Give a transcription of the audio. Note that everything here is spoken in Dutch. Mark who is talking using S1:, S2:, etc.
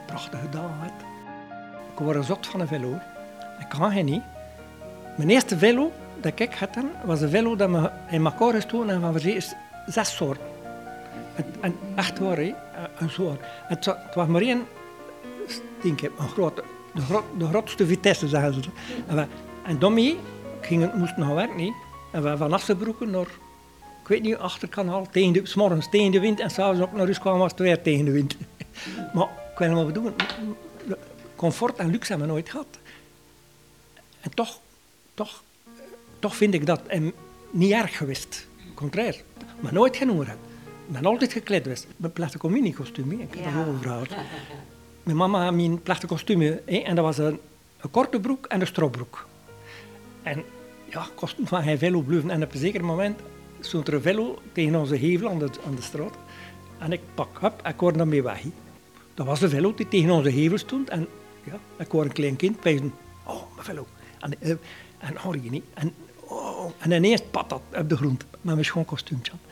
S1: prachtige dagen gehad. Ik word zot van een velo. Ik kan geen niet. Mijn eerste velo dat ik had, was een velo dat we in elkaar gestoken en van verzekerd 6 soorten. En echt waar, hè. En zo. Het was maar één stinker, de grootste vitesse, zeggen ze. En daarmee moesten gaan werken. Hè. En we van Assenbroeken naar, ik weet niet, Achterkanaal, 's morgens tegen de wind en s'avonds ook naar huis kwamen was het weer tegen de wind. Maar ik wil maar bedoelen, comfort en luxe hebben we nooit gehad. En toch vind ik dat niet erg geweest. Contrair. Maar nooit genoeg. Ik ben altijd gekleed geweest. Mijn plastic communiekostuum, ik heb dat ook verhaald. Mijn mama had mijn plastic kostuum en dat was een korte broek en een stropbroek. En ja, kosten van geen velo blijven. En op een zeker moment stond er een velo tegen onze hevel aan de straat. En ik ik word daarmee weg. Dat was de velo die tegen onze hevel stond. En ja, ik word een klein kind bij mijn velo. En hoor je niet. En ineens pat dat op de grond met mijn schoon kostuumtje.